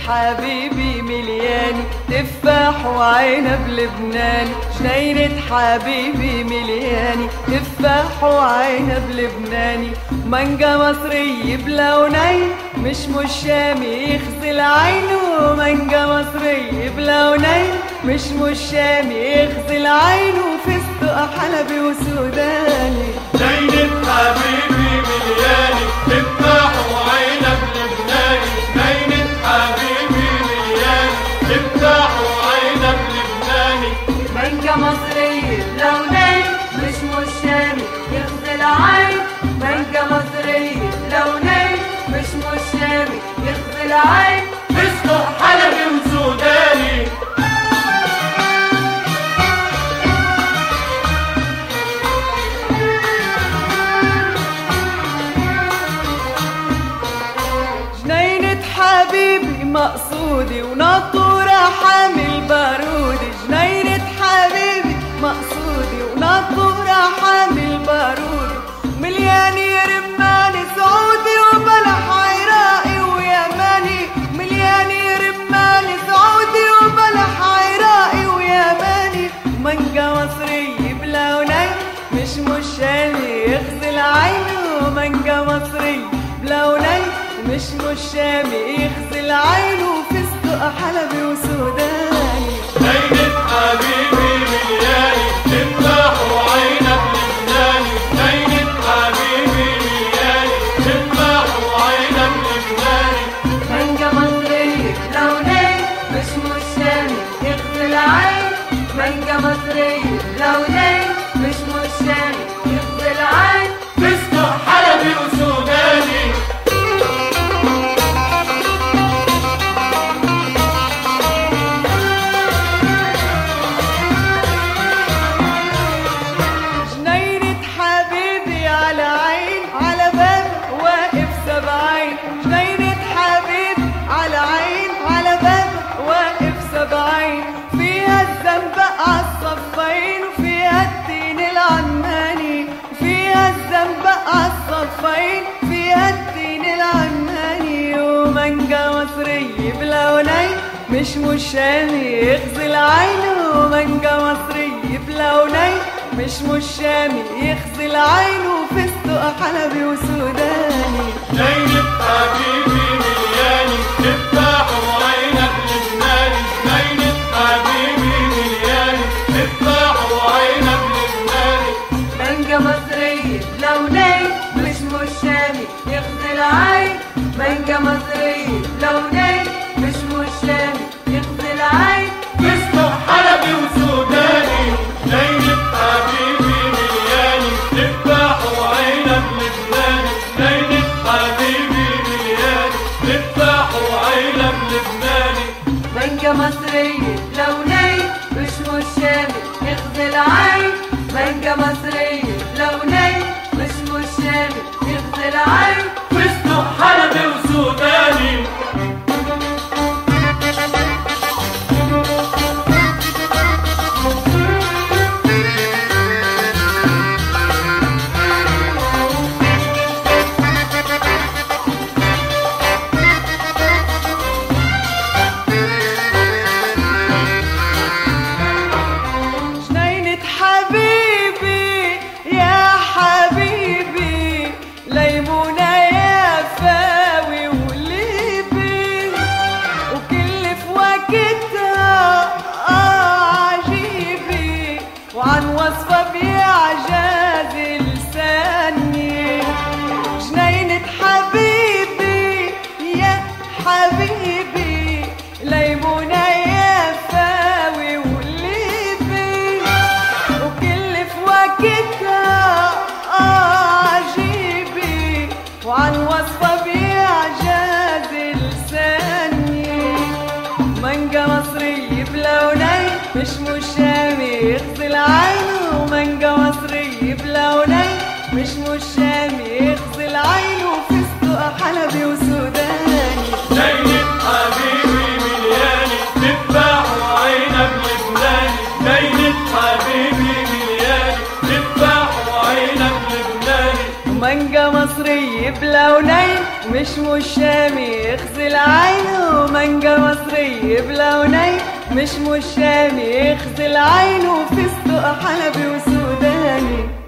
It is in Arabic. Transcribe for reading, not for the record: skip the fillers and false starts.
حبيبي ملياني، تفاح وعنب لبناني. جنينة حبيبي ملياني، تفاح وعنب لبناني. مانجا مصري بلونين، مش شامي يخزي عينه. مانجا مصري بلونين، مش شامي يخزي العين. وفستق حلبي وسوداني. جنينة حبيبي ملياني، تفاح وعنب لبناني. جنينة حبيبي ملياني، تفاح وعنب لبناني. مانجا مصري بلونين، مش شامي يخزي العين. مانجا مصري بلونين، مش شامي يخزي العين. فستق حلبي وسوداني. جنينة حبيبي مقصودي وناطورة حامل بارودي. جنينة حبيبي مقصودي وناطورة حامل بارودي. ملياني رماني سعودي وبلح عراقي ويماني. ملياني رماني سعودي وبلح عراقي ويماني. مانجا مصري بلونين، مش شامي يخزي العين. ومانجا مصري بلونين، مش شامي يخزي العين. وفستق حلبي وسوداني. جنينة حبيبي ملياني، تفاح وعنب لبناني. جنينة حبيبي ملياني، تفاح وعنب لبناني. مانجا مصري بلونين، مش شامي يخزي العين. مانجا مصري بلونين، مش شامي يخزي العين. فستق حلبي وسوداني. جنينة حبيبي على عين، على باب واقف سبعين. جنينة حبيبي على عين، على باب واقف سبعين. فيها الزنبق عالصفين، وفيها التين العماني. فيها الزنبق عالصفين، فيها التين العماني. ومانجا مصري بلونين، مش شامي يخزي العين. ومانجا مصري بلونين، مش شامي يخزي العين. وفستق حلبي وسوداني. جنينة حبيبي ملياني، تفاح وعنب لبناني. جنينة حبيبي ملياني، تفاح وعنب لبناني. مانجا مصري بلونين، مش شامي يخزي العين. مانجا مصري بلونين، مش شامي يخزي العين. فستق حلبي وسوداني. جنينة حبيبي ملياني، تفاح وعنب لبناني. جنينة حبيبي ملياني، تفاح وعنب لبناني. مانجا مصري بلونين، مش شامي يخزي العين. مانجا مصري بلونين، مش شامي يخزي العين. فستق حلبي وسوداني. جنينة حبيبي يا حبيبي، ليمونة يا فاوي وليبي. وكل في وقتها عجيبي، وعن وصفة بإعجاز لساني. جنينة حبيبي يا حبيبي، ليمونة يا فاوي وليبي. وكل في وقتها عجيبي، وعن وصفة بإعجاز لساني. مانجا مصري بلونين، مش شامي يخزي العين. ومانجا مصري بلونين، مش شامي يخزي العين. وفستق حلبي وسوداني. جنينة حبيبي ملياني، تفاح وعنب لبناني. جنينة حبيبي ملياني، تفاح وعنب لبناني. مانجا مصري بلونين، مش شامي يغزل عينه، مانجا مصري بلونين مش شامي يغزل عينه، فستق حلبي وسوداني.